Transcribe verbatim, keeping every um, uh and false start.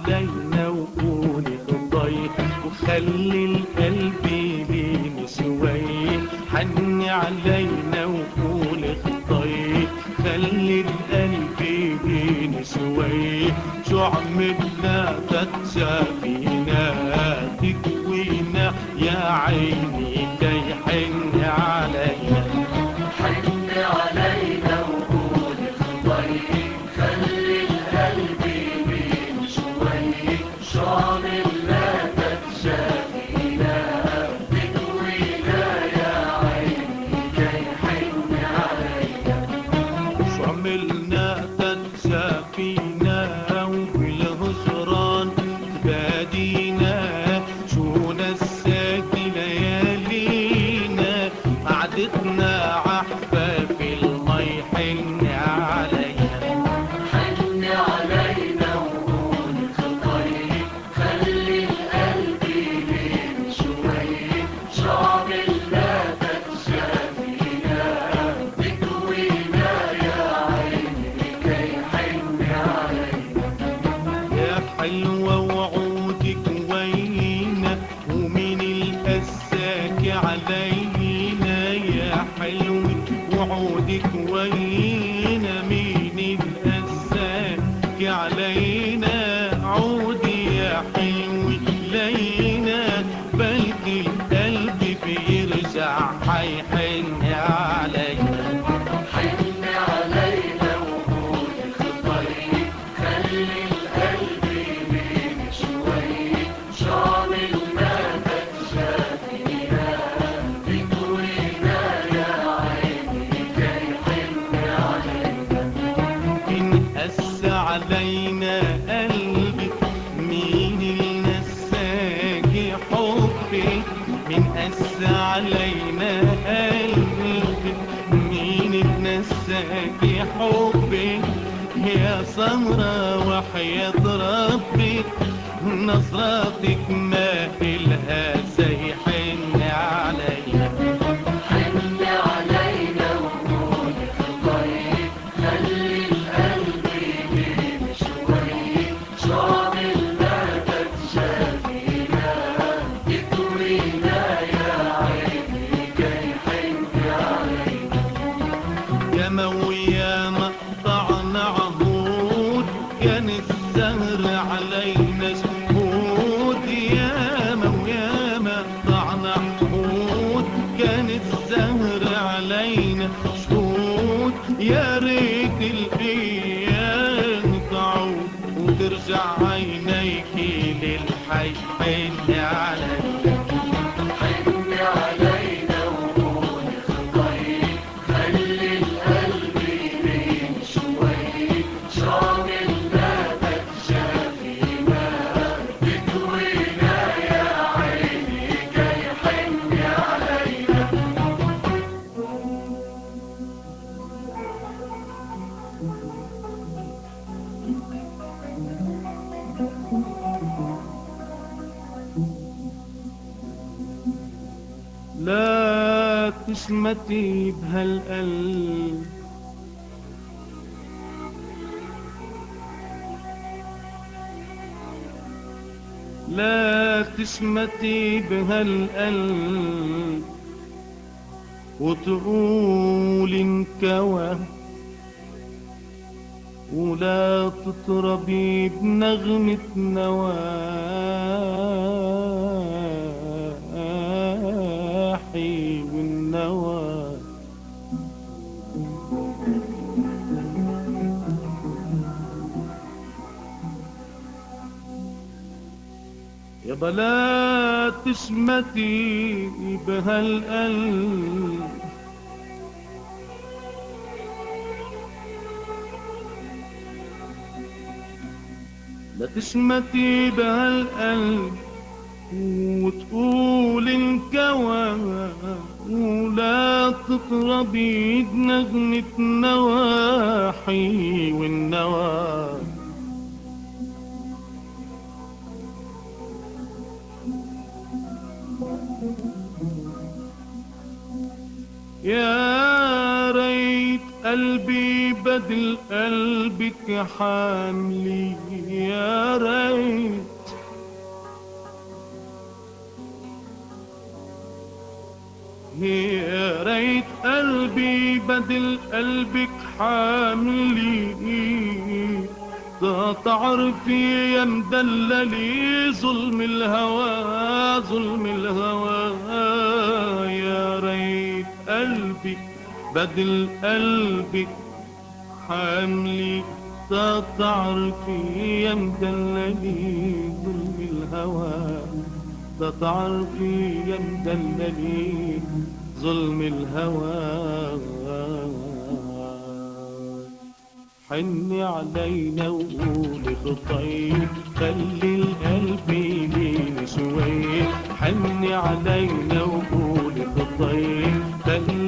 علينا وقولي خطاي وخلي القلب يلين شوي. حني علينا وقولي خطاي خلي القلب يلين شوي. شو عملنا تتشافينا تكوينا يا عيني كي حن علينا. حن علينا وقولي خطاي خلي القلب يمين شوي. شو عملنا تتشافينا تكوينا يا عيني كي حن علينا. شو عملنا تتشافينا وبالهجران تبادينا. شو نساك ليالينا قعدتنا عحفة في المي. حن علينا حن علينا وقولي خطاي خلي القلب يمين شوي. شو عملنا تتشافينا تكوينا يا عيني كي حن علينا. يا حلوة وعودك وينا ومين القساك علينا. يا حلوة وعودك وينا مين القساك علينا. عودي يا حلوة لينا بلكي القلب بيرجع حيحن علينا. حن علينا وقولي خطاي خلي القلب يمين شوي. شو عملنا تتشافينا تكوينا يا عيني كي حن علينا. انقس علينا قلبي مين اللي نساك حبك. من قس علينا قلبي مين اللي نساك حبك. يا سمرة وحياة ربك نظراتك ما إلها زي. حن علينا حن علينا وقولي خطاي خلي القلب يمين شوي. شو عملنا تتشافينا تكوينا يا عيني كي حن علينا. ياما وياما قطعنا عهود كان الزهر علينا شهود. ياما وياما قطعنا عهود كان الزهر علينا شهود. يا ريت الايام تعود وترجع عينيكي للحي. حن علينا حن علينا وقولي خطاي خلي القلب يمين شوي. شو عملنا تتشافينا تكوينا يا عيني كي حن علينا. لا تشمتي بهالقلب لا تشمتي بهالقلب وتقول انكوى. ولا تطربي بنغمة نواحي والنوى. يابا لا تشمتي بهالقلب لا تشمتي بهالقلب وتقول انكوى. ولا تقربي بنغمة نواحي والنوى. يا ريت قلبي بدل قلبك حاملي يا ريت يا ريت قلبي بدل قلبك حاملي تعرفي يا مدللي ظلم الهوى ظلم الهوى يا ريت قلبي بدل قلبك حاملي تعرفي يا مدللي ظلم الهوى تعرفي يا مدللي ظلم الهوى حني علينا وقولي خطيب خلي القلب يلين شوي حني علينا وقولي خطيب خلي